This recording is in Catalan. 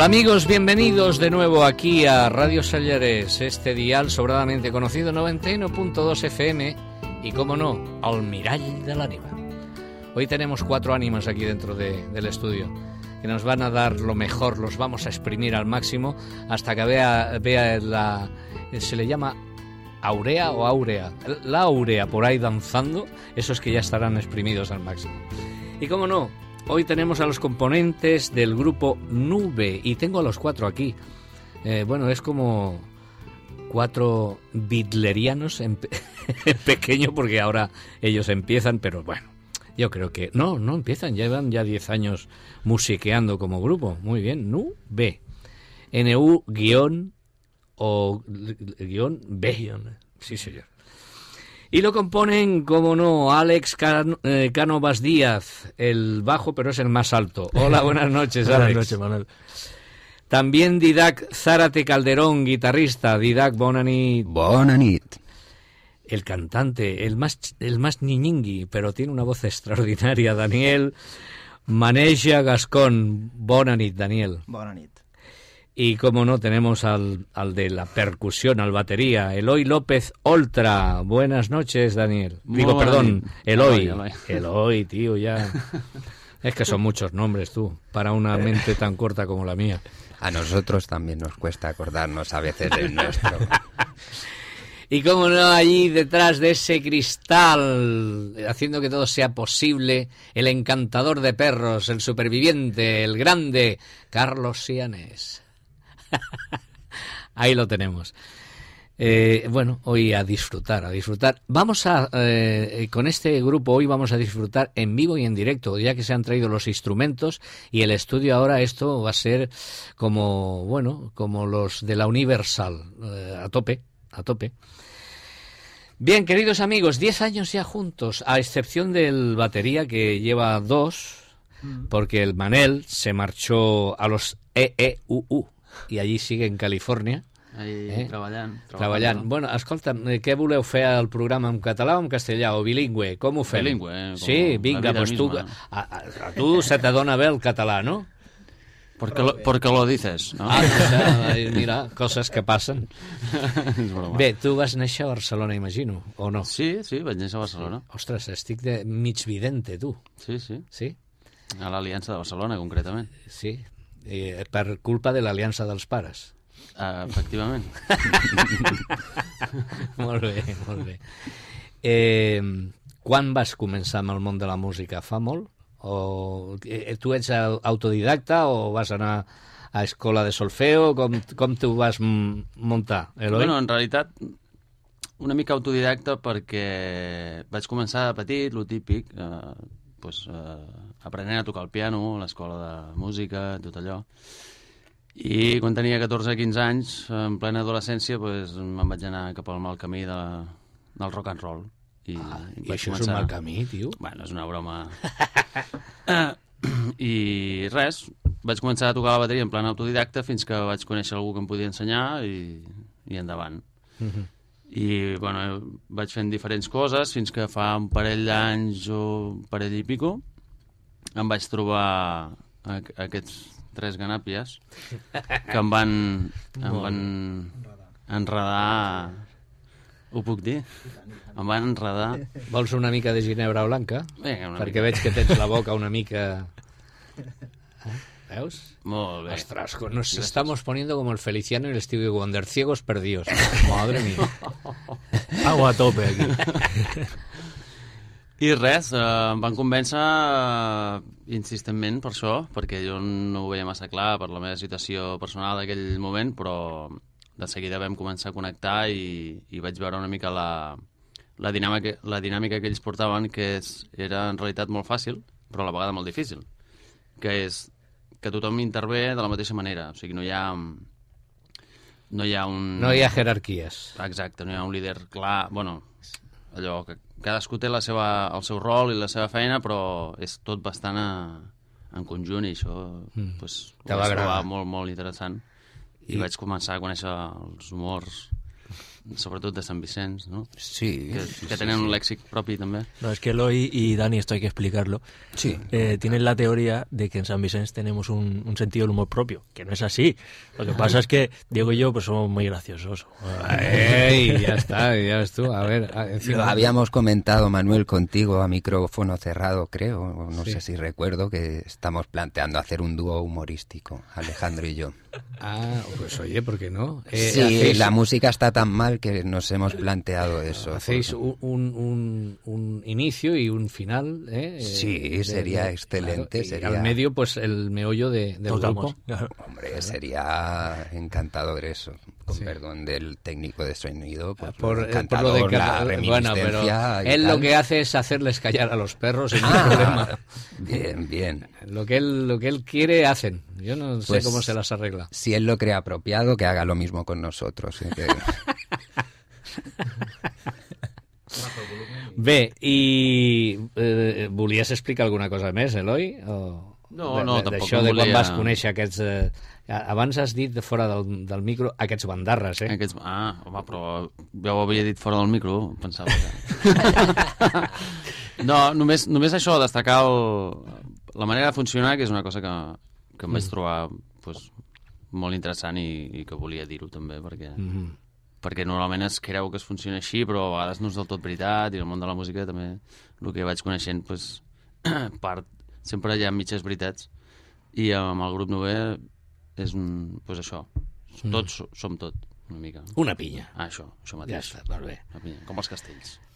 Hola amigos, bienvenidos de nuevo aquí a Radio Sallares, este dial sobradamente conocido 91.2 FM y, como no, al Mirall de l'Ànima. Hoy tenemos 4 ánimas aquí dentro del estudio que nos van a dar lo mejor, los vamos a exprimir al máximo hasta que vea la... se le llama aurea o áurea, la áurea por ahí danzando, esos que ya estarán exprimidos al máximo. Y como no, hoy tenemos a los componentes del grupo Nube y tengo a los 4 aquí. Bueno, es como 4 bitlerianos en pequeño, porque ahora ellos empiezan, pero bueno, yo creo que no empiezan, llevan ya 10 años musiqueando como grupo. Muy bien, Nube. N-U-B. Sí, señor. Y lo componen, como no, Alex Cánovas Díaz, el bajo, pero es el más alto. Hola, buenas noches, Alex. Buenas noches, Manuel. También Didac Zárate Calderón, guitarrista. Didac, bona nit. Bona nit. El cantante, el más niñingui, pero tiene una voz extraordinaria, Daniel Maneja Gascón. Bona nit, Daniel. Bona nit. Y como no, tenemos al de la percusión, al batería, Eloy López Oltra. Buenas noches, Daniel. Digo, perdón, Eloy. Eloy, tío, ya. Es que son muchos nombres, tú, para una mente tan corta como la mía. A nosotros también nos cuesta acordarnos a veces del nuestro. Y como no, allí detrás de ese cristal, haciendo que todo sea posible, el encantador de perros, el superviviente, el grande, Carlos Sianés. Ahí lo tenemos. Bueno, hoy a disfrutar. Vamos con este grupo hoy vamos a disfrutar en vivo y en directo, ya que se han traído los instrumentos y el estudio ahora. Esto va a ser como, bueno, como los de la Universal, a tope. Bien, queridos amigos, 10 años ya juntos, a excepción del batería, que lleva 2, porque el Manel se marchó a los EEUU y allí sigue en California. Treballant. Bueno, escolta'm, què voleu fer al programa en català o en castellà o bilingüe? Com ho fem? Bilingüe. Sí, vinga, doncs tu, a tu se t'adona bé el català, no? Porque lo dices, ¿no? Mira, coses que passen. Bé, tu vas néixer a Barcelona, imagino, o no? Sí, vaig néixer a Barcelona. Ostres, estic de mig vidente, tu. Sí. Sí? A l'Aliança de Barcelona, concretament. Sí, per culpa de l'Aliança dels Pares. Efectivament. Molt bé. Quan vas començar amb el món de la música? Fa molt? O tu ets autodidacta o vas anar a escola de solfeo? Com t'ho vas muntar, Eloi? Bueno, en realitat, una mica autodidacta perquè vaig començar de petit, lo típic, aprenent a tocar el piano, a l'escola de música, tot allò. I quan tenia 14-15 anys, en plena adolescència, me'n vaig anar cap al mal camí del rock and roll. I això és un mal camí, tio? Bueno, és una broma. I res, vaig començar a tocar la bateria en plan autodidacta fins que vaig conèixer algú que em podia ensenyar i endavant. I, bueno, vaig fent diferents coses fins que fa un parell d'anys o un parell i pico em vaig trobar aquests 3 ganàpies que em van enredar. Ho puc dir? Em van enredar. Vols una mica de ginebra blanca? Perquè veig que tens la boca una mica... ¿Veus? Molt bé. Ostras, nos estamos poniendo como el Feliciano y el Stevie Wonder, ciegos perdidos. Madre mía. Agua a tope aquí. I res, em van convèncer insistentment per això, perquè jo no ho veia massa clar per la meva situació personal d'aquell moment, però de seguida vam començar a connectar i vaig veure una mica la dinàmica que ells portaven, que era en realitat molt fàcil, però a la vegada molt difícil, que és que tothom intervé de la mateixa manera, o sigui, no hi ha No hi ha jerarquies. Exacte, no hi ha un líder clar, bueno, allò que cadascú té el seu rol i la seva feina, però és tot bastant en conjunt i això ho vaig trobar molt, molt interessant. I vaig començar a conèixer els humors sobretot de Sant Vicenç, ¿no? Sí. Que tenen un lèxic propi, també. No, es que Eloy y Dani, esto hay que explicarlo, Sí. tienen la teoría de que en San Vicente tenemos un sentido del humor propio, que no es así. Lo que pasa es que Diego y yo pues somos muy graciosos. ¡Ey! Ya está, ya ves tú. A ver, Lo habíamos comentado, Manuel, contigo a micrófono cerrado, creo, o no sé si recuerdo, que estamos planteando hacer un dúo humorístico, Alejandro y yo. Ah, pues oye, ¿por qué no? Sí, la música está tan mal que nos hemos planteado eso. Hacéis un inicio y un final, ¿eh? Sí, sería excelente. Claro, y sería... al medio, pues el meollo del grupo. Claro. Hombre, sería encantador eso. Con perdón del técnico de sonido, pues Por encantador, lo de la bueno, pero reminiscencia y él tal. lo que hace es hacerles callar a los perros y no hay problema. Bien, bien. Lo que él quiere, hacen. Yo no sé Pues, cómo se las arregla. Si él lo cree apropiado, que haga lo mismo con nosotros. Que... Bé, i volies explicar alguna cosa més, Eloi? No, tampoc D'això de quan volia- vas conèixer aquests... abans has dit de fora del micro aquests bandarres, eh? Home, però ja ho havia dit fora del micro, pensava que... No, només això, destacar la manera de funcionar, que és una cosa que em vaig trobar pues, molt interessant i que volia dir-ho també, perquè normalment es creu que es funciona així, però a vegades no és del tot veritat, i el món de la música també, el que vaig coneixent, pues, sempre hi ha mitges veritats, i amb el grup Nové és pues això, tots som tot, una mica. Una pinya. Això Ja mateix. està, molt bé. Una pinya, com els castells.